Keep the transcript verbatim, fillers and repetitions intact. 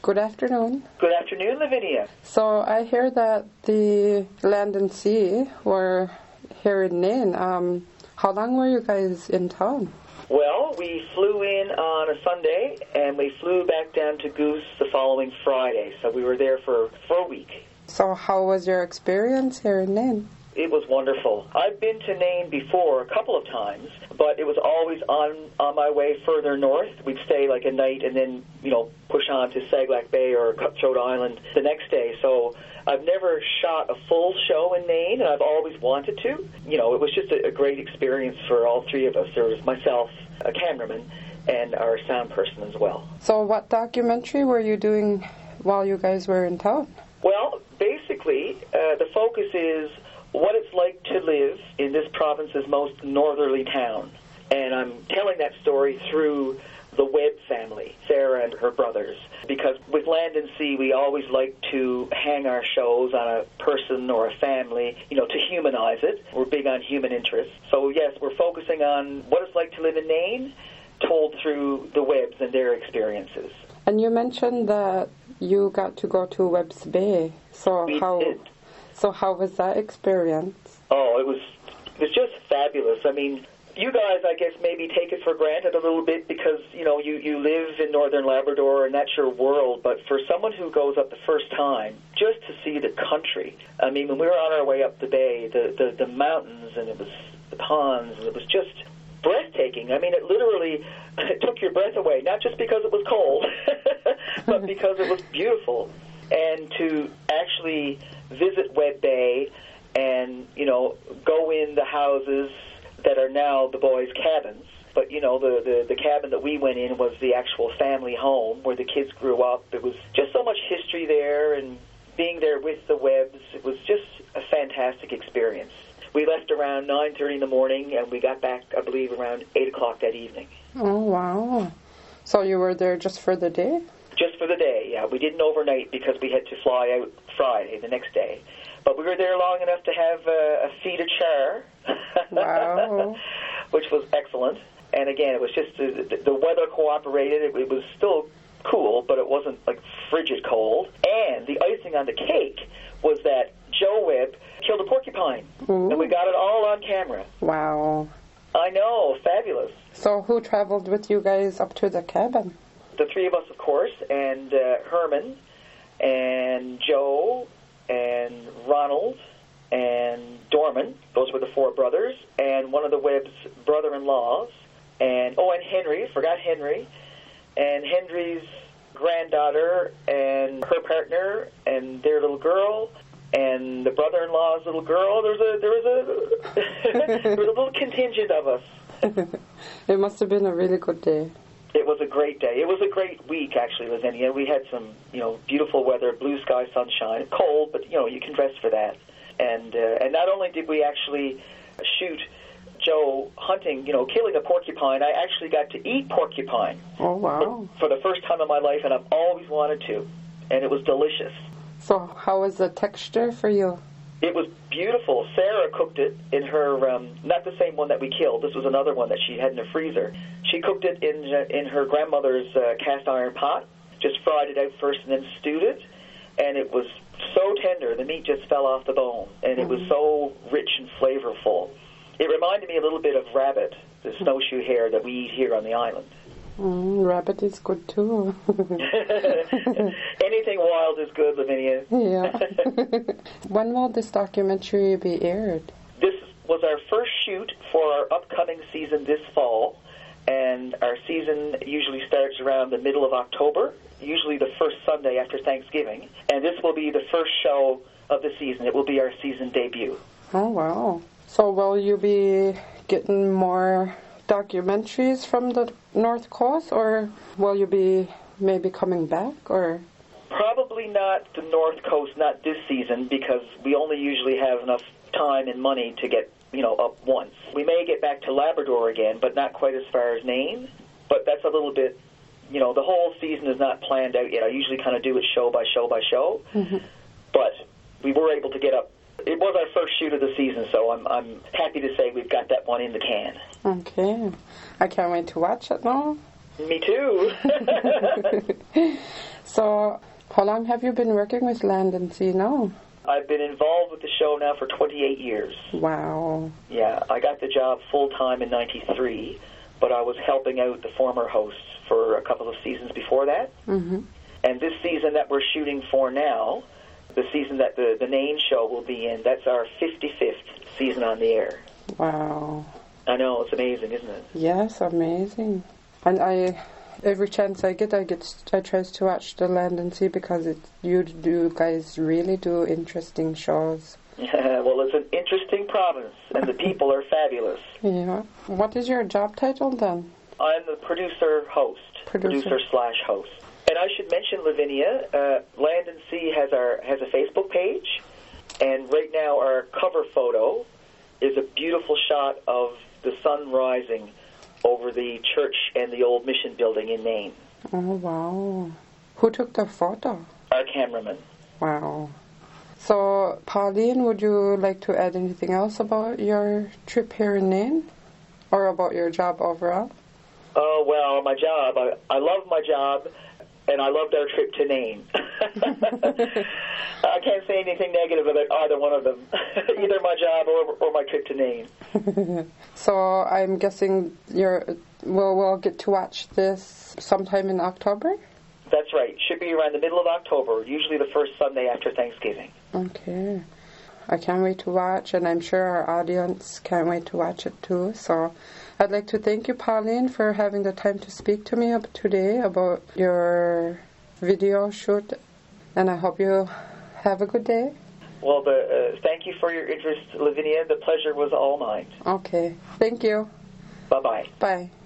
Good afternoon. Good afternoon, Lavinia. So I hear that the Land and Sea were here in Nain. Um, how long were you guys in town? Well, we flew in on a Sunday, and we flew back down to Goose the following Friday. So we were there for, for a week. So how was your experience here in Nain? It was wonderful. I've been to Nain before a couple of times, but it was always on on my way further north. We'd stay like a night and then, you know, push on to Saglack Bay or Cutthroat Island the next day. So I've never shot a full show in Nain, and I've always wanted to. You know, it was just a, a great experience for all three of us. There was myself, a cameraman, and our sound person as well. So what documentary were you doing while you guys were in town? Well, basically, uh, the focus is what it's like to live in this province's most northerly town. And I'm telling that story through the Webb family, Sarah and her brothers, because with Land and Sea, we always like to hang our shows on a person or a family, you know, to humanize it. We're big on human interest. So, yes, we're focusing on what it's like to live in Nain, told through the Webbs and their experiences. And you mentioned that you got to go to Webb's Bay. So we how... did. So how was that experience? Oh, it was it was just fabulous. I mean, you guys, I guess, maybe take it for granted a little bit because, you know, you, you live in northern Labrador and that's your world. But for someone who goes up the first time, just to see the country, I mean, when we were on our way up the bay, the, the, the mountains and it was the ponds, and it was just breathtaking. I mean, it literally it took your breath away, not just because it was cold, but because it was beautiful. And to actually visit Webb Bay and, you know, go in the houses that are now the boys' cabins. But, you know, the, the, the cabin that we went in was the actual family home where the kids grew up. There was just so much history there, and being there with the Webbs, it was just a fantastic experience. We left around nine thirty in the morning, and we got back, I believe, around eight o'clock that evening. Oh, wow. So you were there just for the day? Just for the day, yeah. We didn't overnight because we had to fly out Friday, the next day. But we were there long enough to have uh, a feed of char, wow. which was excellent. And again, it was just uh, the, the weather cooperated. It, it was still cool, but it wasn't like frigid cold. And the icing on the cake was that Joe Webb killed a porcupine, Ooh. And we got it all on camera. Wow. I know, fabulous. So who traveled with you guys up to the cabin? The three of us, of course, and uh, Herman, and Joe, and Ronald, and Dorman. Those were the four brothers, and one of the Webb's brother-in-laws, and, oh, and Henry, forgot Henry, and Henry's granddaughter, and her partner, and their little girl, and the brother-in-law's little girl. There was a, there was a, there was a little contingent of us. It must have been a really good day. It was a great day. It was a great week, actually, Lavinia. We had some, you know, beautiful weather, blue sky, sunshine, cold, but, you know, you can dress for that. And uh, and not only did we actually shoot Joe hunting, you know, killing a porcupine, I actually got to eat porcupine. Oh, wow. For, for the first time in my life, and I've always wanted to. And it was delicious. So how was the texture for you? It was beautiful. Sarah cooked it in her, um, not the same one that we killed. This was another one that she had in her freezer. She cooked it in in her grandmother's uh, cast iron pot, just fried it out first and then stewed it. And it was so tender, the meat just fell off the bone. And it was so rich and flavorful. It reminded me a little bit of rabbit, the snowshoe hare that we eat here on the island. Mm, rabbit is good too. Anything wild is good, Lavinia. Yeah. When will this documentary be aired? This was our first shoot for our upcoming season this fall, and our season usually starts around the middle of October, usually the first Sunday after Thanksgiving, and this will be the first show of the season. It will be our season debut. Oh, wow. So will you be getting more documentaries from the North Coast, or will you be maybe coming back, or? Probably not the North Coast, not this season, because we only usually have enough time and money to get, you know, up once. We may get back to Labrador again, but not quite as far as Nain. But that's a little bit, you know, the whole season is not planned out yet. I usually kind of do it show by show by show. Mm-hmm. But we were able to get up. It was our first shoot of the season, so I'm I'm happy to say we've got that one in the can. Okay. I can't wait to watch it now. Me too. So, how long have you been working with Land and Sea now? I've been involved with the show now for twenty-eight years. Wow. Yeah, I got the job full-time in ninety-three, but I was helping out the former hosts for a couple of seasons before that. Mm-hmm. And this season that we're shooting for now, the season that the, the main show will be in, that's our fifty-fifth season on the air. Wow. I know, it's amazing, isn't it? Yes, amazing. And I, every chance I get, I get, I try to watch the Land and Sea because it, you do guys really do interesting shows. Yeah, well, it's an interesting province, and the people are fabulous. Yeah. What is your job title then? I'm the producer-host, Producer. producer slash host. And I should mention, Lavinia, uh, Land and Sea has our has a Facebook page, and right now our cover photo is a beautiful shot of the sun rising over the church and the old mission building in Maine. Oh, wow. Who took the photo? Our cameraman. Wow. So, Pauline, would you like to add anything else about your trip here in Maine? Or about your job overall? Oh, well, my job. I, I love my job, and I loved our trip to Maine. I can't say anything negative about either one of them. Either my job or, or my trip to Maine. So, I'm guessing you're, we'll, we'll get to watch this sometime in October? That's right. Should be around the middle of October, usually the first Sunday after Thanksgiving. Okay. I can't wait to watch, and I'm sure our audience can't wait to watch it too. So I'd like to thank you, Pauline, for having the time to speak to me today about your video shoot, and I hope you have a good day. Well, the, uh, thank you for your interest, Lavinia. The pleasure was all mine. Okay. Thank you. Bye-bye. Bye.